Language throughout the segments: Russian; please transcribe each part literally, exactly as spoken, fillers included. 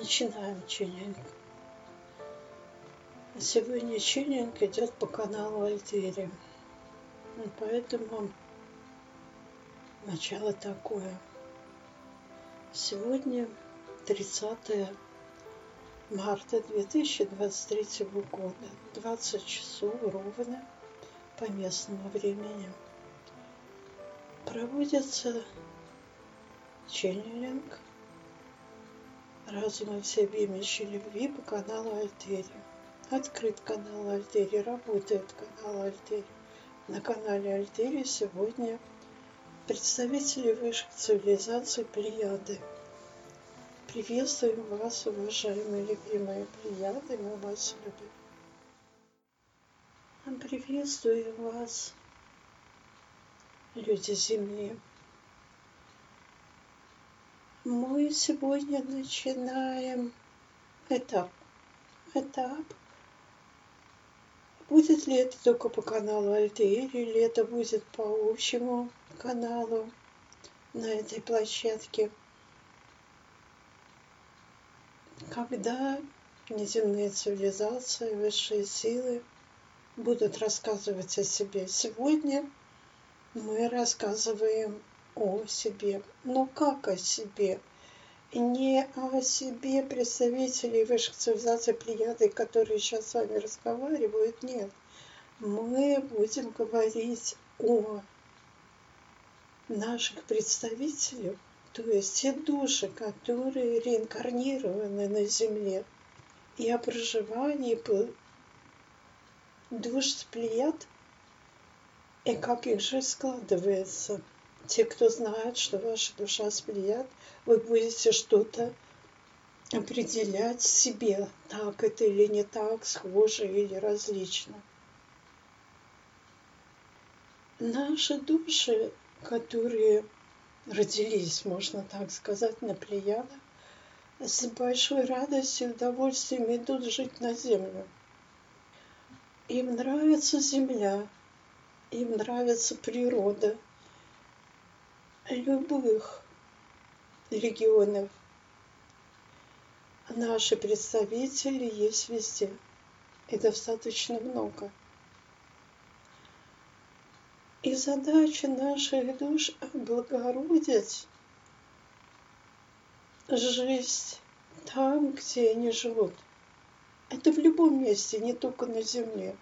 Начинаем ченнинг. Сегодня ченнинг идет по каналу Альтери. Поэтому начало такое. Сегодня тридцатое марта две тысячи двадцать третьего года, двадцать часов ровно по местному времени. Проводится ченнинг разума всеобъемлющей любви по каналу Альтери. Открыт канал Альтери, работает канал Альтери. На канале Альтери сегодня представители высших цивилизаций Плеяды. Приветствуем вас, уважаемые любимые Плеяды, мы вас любим. Приветствуем вас, люди Земли. Мы сегодня начинаем этап. Этап. Будет ли это только по каналу Альтери, или это будет по общему каналу на этой площадке? Когда неземные цивилизации, высшие силы будут рассказывать о себе. Сегодня мы рассказываем о себе. Но как о себе? Не о себе представителей высших цивилизаций Плеяды, которые сейчас с вами разговаривают, нет. Мы будем говорить о наших представителях, то есть те души, которые реинкарнированы на Земле, и о проживании душ с Плеяд, и как их жизнь складывается. Те, кто знает, что ваша душа с Плеяд, вы будете что-то определять себе, так это или не так, схоже или различно. Наши души, которые родились, можно так сказать, на Плеядах, с большой радостью и удовольствием идут жить на Землю. Им нравится Земля, им нравится природа любых регионов. Наши представители есть везде, и достаточно много. И задача наших душ — облагородить жизнь там, где они живут. Это в любом месте, не только на Земле.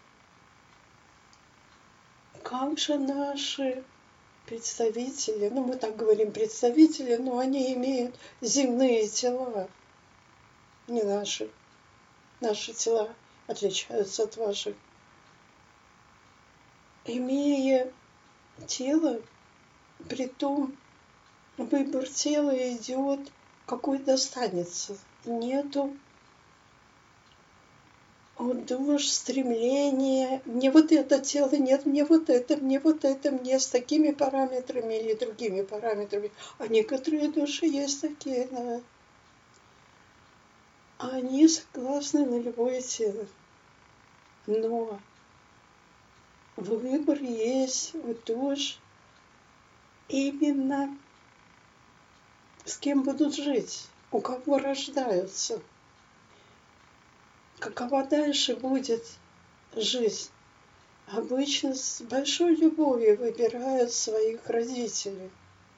Как же наши представители, ну мы так говорим представители, но они имеют земные тела, не наши. Наши тела отличаются от ваших. Имея тело, притом выбор тела идет, какой достанется. Нету от душ стремления, мне вот это тело, нет, мне вот это, мне вот это, мне с такими параметрами или другими параметрами. А некоторые души есть такие, да. Они согласны на любое тело. Но выбор есть у душ именно с кем будут жить, у кого рождаются. Какова дальше будет жизнь? Обычно с большой любовью выбирают своих родителей.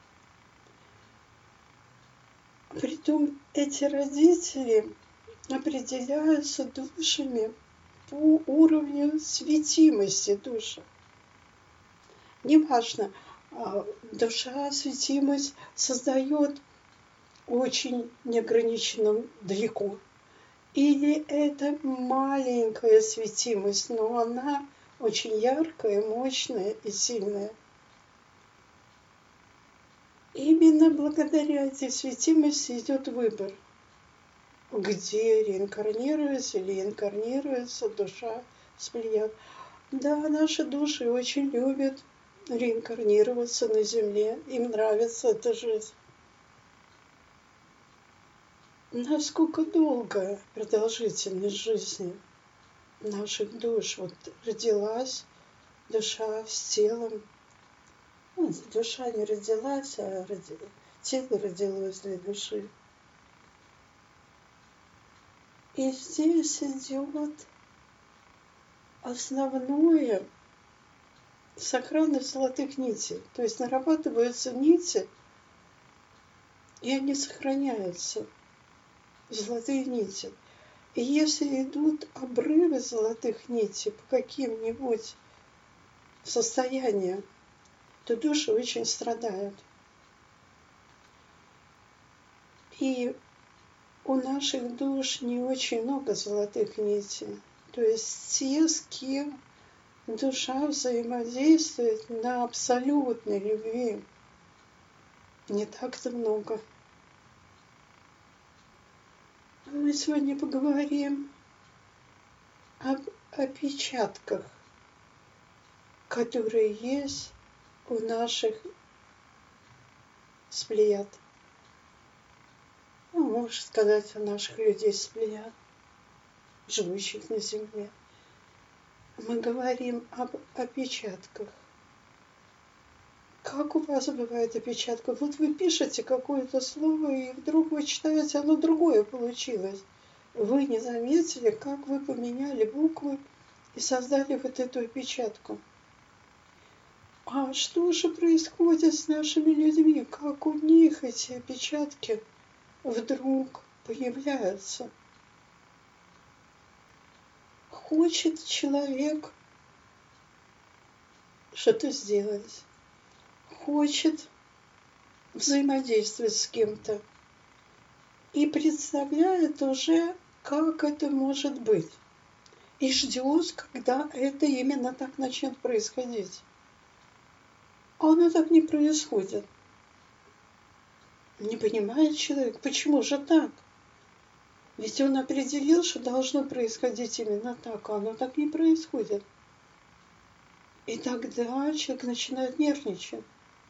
Притом эти родители определяются душами по уровню светимости души. Неважно, душа, светимость создает очень неограниченно далеко. Или это маленькая светимость, но она очень яркая, мощная и сильная. Именно благодаря этой светимости идет выбор, где реинкарнируется или инкарнируется душа с Плеяд. Да, наши души очень любят реинкарнироваться на Земле, им нравится эта жизнь. Насколько долгая продолжительность жизни наших душ? Вот родилась душа с телом. Ну, душа не родилась, а роди... тело родилось для души. И здесь идет основное сохранность золотых нитей. То есть нарабатываются нити, и они сохраняются, золотые нити. И если идут обрывы золотых нитей по каким-нибудь состояниям, то души очень страдают. И у наших душ не очень много золотых нитей. То есть те, с кем душа взаимодействует на абсолютной любви, не так-то много. Мы сегодня поговорим об опечатках, которые есть у наших с плеяд. Ну, можно сказать, у наших людей с плеяд, живущих на земле. Мы говорим об опечатках. Как у вас бывает опечатка? Вот вы пишете какое-то слово, и вдруг вы читаете, оно другое получилось. Вы не заметили, как вы поменяли буквы и создали вот эту опечатку. А что же происходит с нашими людьми? Как у них эти опечатки вдруг появляются? Хочет человек что-то сделать, хочет взаимодействовать с кем-то и представляет уже, как это может быть, и ждет, когда это именно так начнет происходить. А оно так не происходит. Не понимает человек, почему же так? Ведь он определил, что должно происходить именно так, а оно так не происходит. И тогда человек начинает нервничать.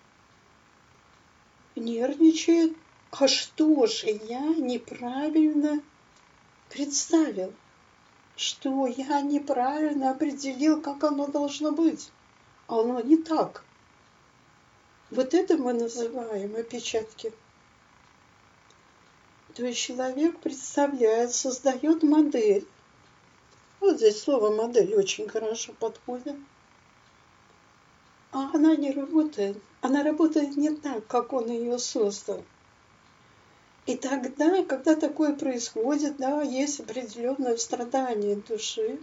Нервничает, а что же я неправильно представил? Что я неправильно определил, как оно должно быть? А оно не так. Вот это мы называем опечатки. То есть человек представляет, создает модель. Вот здесь слово модель очень хорошо подходит. А она не работает. Она работает не так, как он ее создал. И тогда, когда такое происходит, да, есть определенное страдание души.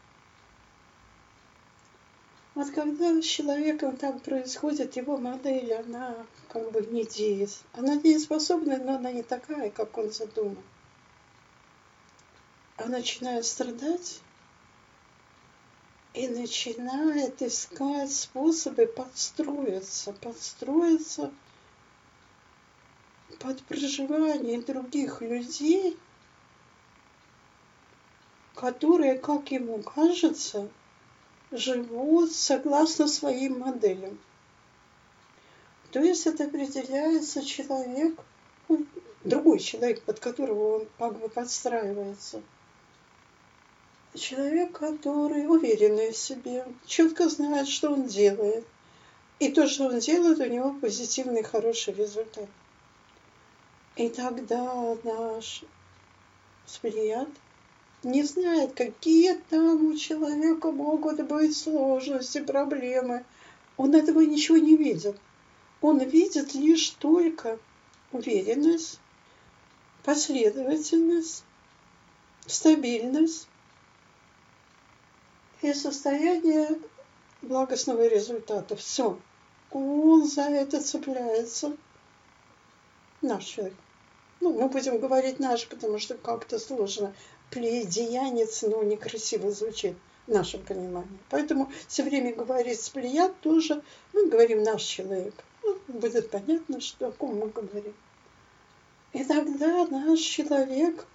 Вот когда с человеком так происходит, его модель, она как бы не действует. Она дееспособна, но она не такая, как он задумал. Он начинает страдать и начинает искать способы подстроиться, подстроиться под проживание других людей, которые, как ему кажется, живут согласно своим моделям. То есть это определяется человек, ну, другой человек, под которого он как бы подстраивается. Человек, который уверенный в себе, четко знает, что он делает. И то, что он делает, у него позитивный, хороший результат. И тогда наш сплеяд не знает, какие там у человека могут быть сложности, проблемы. Он этого ничего не видит. Он видит лишь только уверенность, последовательность, стабильность и состояние благостного результата. Все. Он за это цепляется. Наш человек. Ну, мы будем говорить наш, потому что как-то сложно. Плеядеянец, ну, некрасиво звучит в нашем понимании. Поэтому все время говорить сплеяд тоже, мы говорим наш человек. Ну, будет понятно, что, о ком мы говорим. И тогда наш человек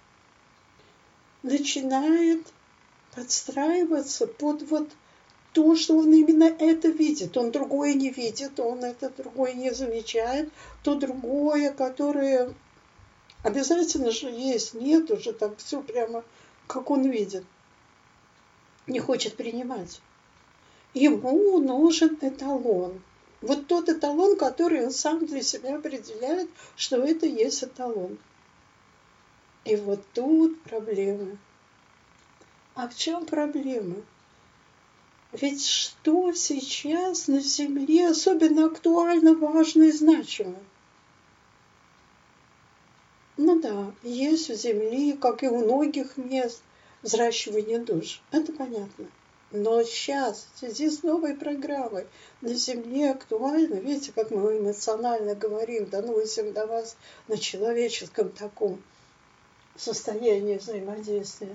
начинает подстраиваться под вот то, что он именно это видит. Он другое не видит, он это другое не замечает. То другое, которое обязательно же есть, нет уже там все прямо, как он видит. Не хочет принимать. Ему нужен эталон. Вот тот эталон, который он сам для себя определяет, что это есть эталон. И вот тут проблема. А в чем проблема? Ведь что сейчас на Земле особенно актуально, важно и значимо? Ну да, есть у Земли, как и у многих мест, взращивание душ. Это понятно. Но сейчас, в связи с новой программой, на Земле актуально, видите, как мы эмоционально говорим, доносим до вас на человеческом таком состоянии взаимодействия.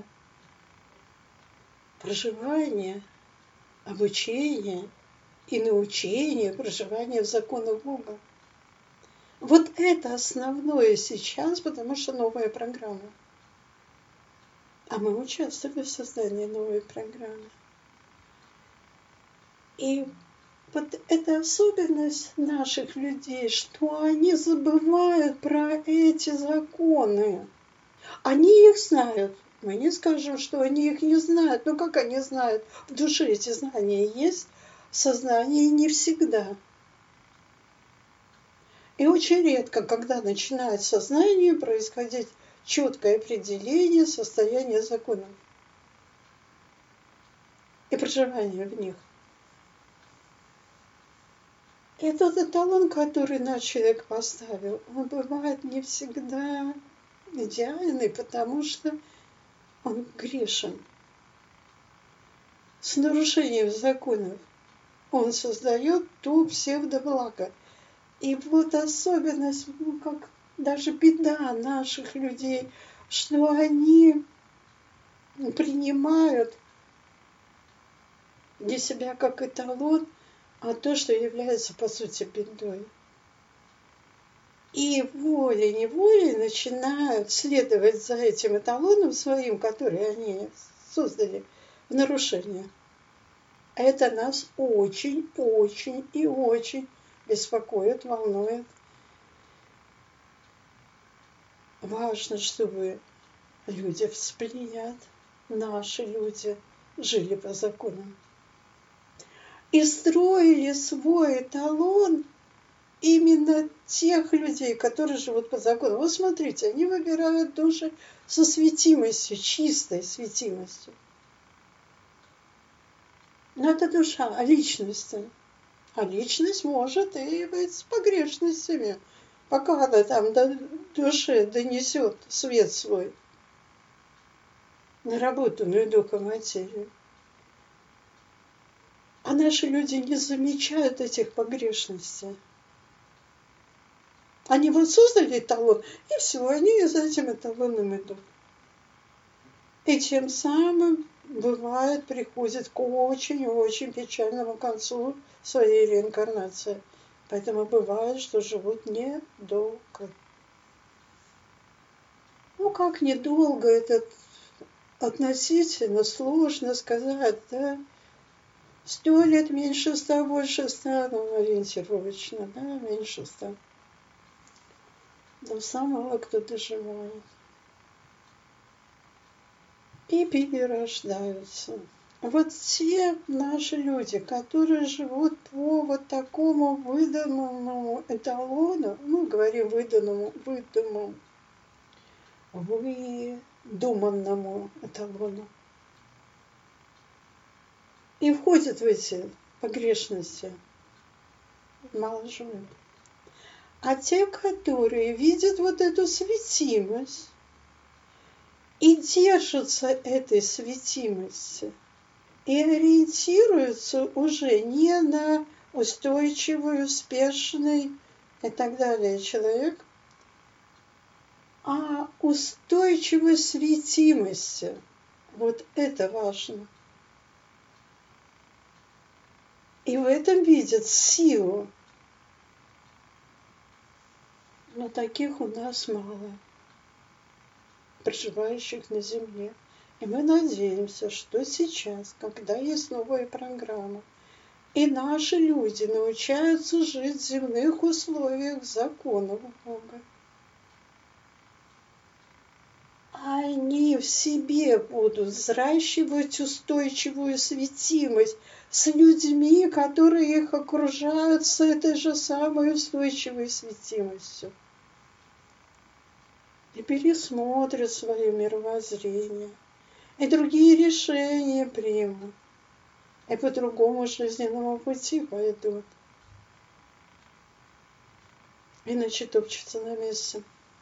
Проживание, обучение и научение, проживание в законах Бога. Вот это основное сейчас, потому что новая программа. А мы участвовали в создании новой программы. И вот эта особенность наших людей, что они забывают про эти законы. Они их знают. Мы не скажем, что они их не знают. Но как они знают? В душе эти знания есть, в сознании не всегда. И очень редко, когда начинает в сознании происходить четкое определение состояния законов и проживания в них. Этот эталон, который наш человек поставил, он бывает не всегда идеальный, потому что он грешен. С нарушением законов он создает то псевдоблаго. И вот особенность, ну, как даже беда наших людей, что они принимают для себя как эталон, а то, что является по сути бедой. И волей-неволей начинают следовать за этим эталоном своим, который они создали в нарушение. Это нас очень, очень и очень беспокоит, волнует. Важно, чтобы люди вспомнят, наши люди жили по законам. И строили свой эталон именно тех людей, которые живут по закону. Вот смотрите, они выбирают души со светимостью, чистой светимостью. Но это душа, а личность. А личность может и быть с погрешностями, пока она там до души донесет свет свой, наработанную духом материю. А наши люди не замечают этих погрешностей. Они вот создали эталон, и все, они за этим эталоном идут. И тем самым, бывает, приходит к очень-очень печальному концу своей реинкарнации. Поэтому бывает, что живут недолго. Ну, как недолго, это относительно сложно сказать, да? Сто лет, меньше ста, больше ста, ну, ориентировочно, да, меньше ста. Но самого, кто доживает. И перерождаются. Вот те наши люди, которые живут по вот такому выданному эталону, ну, говорим выданному, выданному, выдуманному эталону, и входят в эти погрешности, мало живут. А те, которые видят вот эту светимость и держатся этой светимости, и ориентируются уже не на устойчивый, успешный и так далее человек, а устойчивой светимости. Вот это важно. И в этом видят силу. Но таких у нас мало, проживающих на Земле. И мы надеемся, что сейчас, когда есть новая программа, и наши люди научаются жить в земных условиях законов Бога, они в себе будут взращивать устойчивую светимость с людьми, которые их окружают с этой же самой устойчивой светимостью. и пересмотрят свое мировоззрение, и другие решения примут, и по другому жизненному пути пойдут. Иначе топчутся на месте.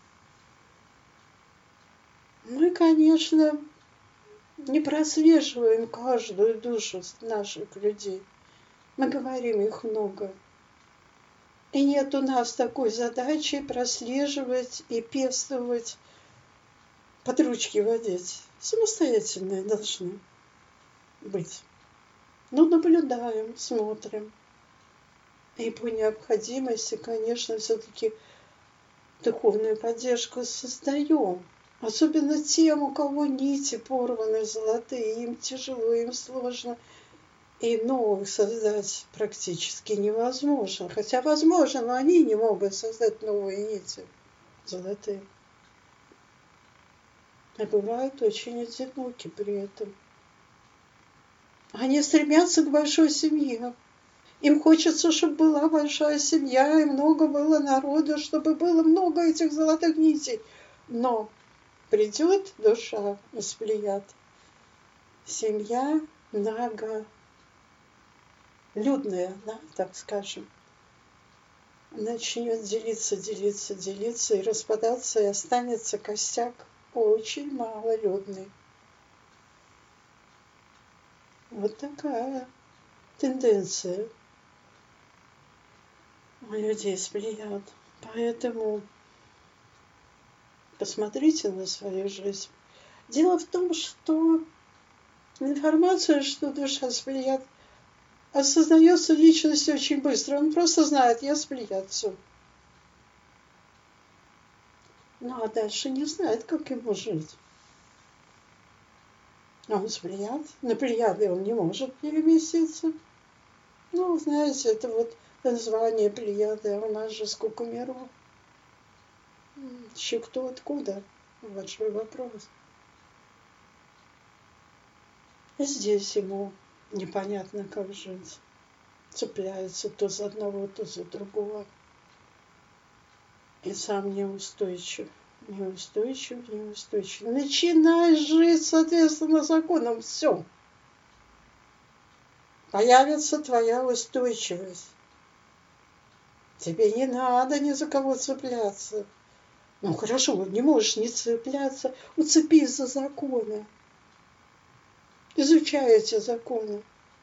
Мы, конечно, не прослеживаем каждую душу наших людей. Мы говорим их много. И нет у нас такой задачи прослеживать и пестовать, под ручки водить. Самостоятельные должны быть. Но наблюдаем, смотрим. И по необходимости, конечно, все-таки духовную поддержку создаем. Особенно тем, у кого нити порваны золотые, им тяжело, им сложно. И новых создать практически невозможно. Хотя возможно, но они не могут создать новые нити золотые. И бывают очень одиноки при этом. Они стремятся к большой семье. Им хочется, чтобы была большая семья, и много было народу, чтобы было много этих золотых нитей. Но придет душа из Плеяд, семья много людная, да, так скажем, начнет делиться, делиться, делиться и распадаться, и останется костяк очень малолюдный. Вот такая тенденция у людей с Плеяд. Поэтому посмотрите на свою жизнь. Дело в том, что информация, что душа с Плеяд осознается личностью очень быстро. Он просто знает, я с Плеяд, все. Ну, а дальше не знает, как ему жить. А он с Плеяд. На Плеяды он не может переместиться. Ну, знаете, это вот название Плеяды, а у нас же сколько миров. Еще кто откуда? Большой вопрос. И здесь ему непонятно, как жить. Цепляется то за одного, то за другого. И сам неустойчив. Неустойчив, неустойчив. Начинай жить, соответственно, законом. Все. Появится твоя устойчивость. Тебе не надо ни за кого цепляться. Ну хорошо, не можешь не цепляться. Уцепись за законы. Изучай эти законы.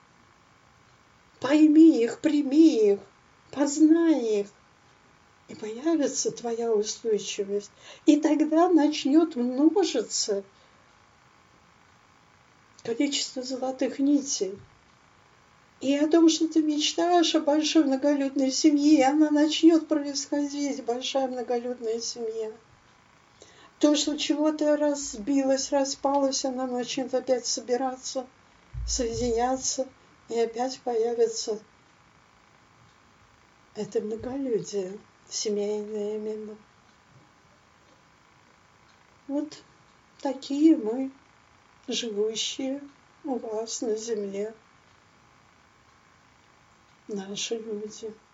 Пойми их, прими их, познай их. И появится твоя устойчивость. И тогда начнет множиться количество золотых нитей. И о том, что ты мечтаешь о большой многолюдной семье, она начнет происходить, большая многолюдная семья. То, что чего-то разбилось, распалось, она начнет опять собираться, соединяться, и опять появится это многолюдие, семейное именно. Вот такие мы, живущие у вас на земле, наши люди.